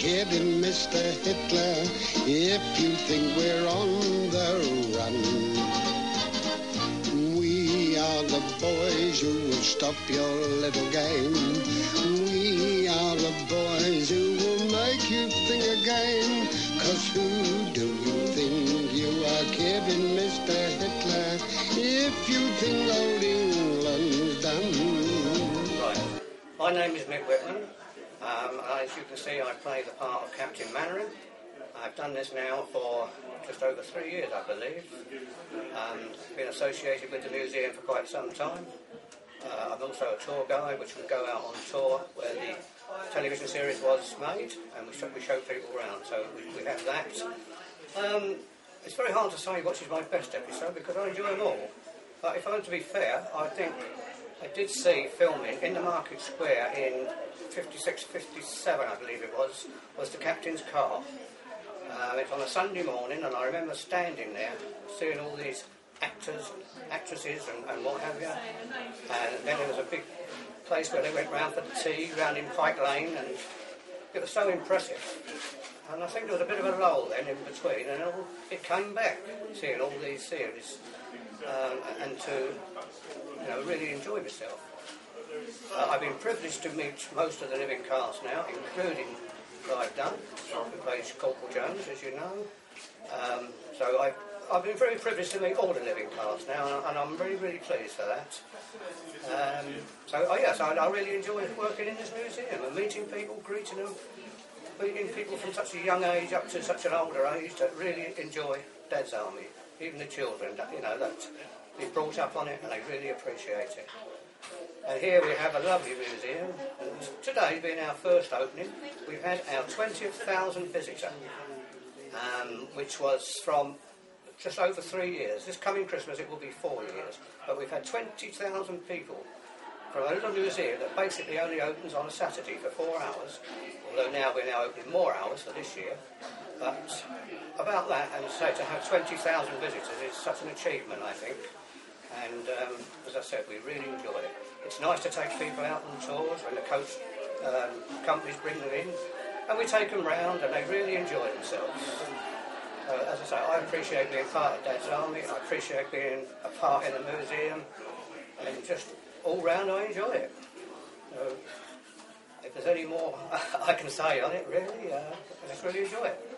kidding, Mr. Hitler, if you think we're on the run. We are the boys who will stop your little game. We are the boys who will make you think again. 'Cause who do you think you are kidding, Mr. Hitler, if you think old England's done? Right. My name is Mick Whitman. As you can see, I play the part of Captain Mainwaring. I've done this now for just over 3 years, I believe. Been associated with the museum for quite some time. I'm also a tour guide, which will go out on tour where the television series was made, and we show people around, so we have that. It's very hard to say which is my best episode because I enjoy them all. But if I'm to be fair, I think I did see filming in the Market Square in 56, 57, I believe it was the Captain's car. It's on a Sunday morning, and I remember standing there, seeing all these actors, actresses, and what have you. And then there was a big place where they went round for the tea, round in Pike Lane, and it was so impressive. And I think there was a bit of a lull then in between, and it came back, seeing all these series, and to really enjoy myself. I've been privileged to meet most of the living cast now, including Clive Dunn, who plays Corporal Jones, as you know. So I've been very privileged to meet all the living cast now, and I'm really, really pleased for that. I really enjoy working in this museum and meeting people, greeting them, meeting people from such a young age up to such an older age that really enjoy Dad's Army. Even the children, that been brought up on it, and they really appreciate it. And here we have a lovely museum. And today being our first opening, we've had our 20,000th visitor, which was from just over 3 years. This coming Christmas it will be 4 years, but we've had 20,000 people from a little museum that basically only opens on a Saturday for 4 hours, although now we're opening more hours for this year. But about that, and say to have 20,000 visitors is such an achievement, I think. And as I said, we really enjoy it. It's nice to take people out on tours when the coach companies bring them in, and we take them round and they really enjoy themselves. As I say, I appreciate being part of Dad's Army, I appreciate being a part in the museum, and just all round I enjoy it. If there's any more I can say on it, really, I just really enjoy it.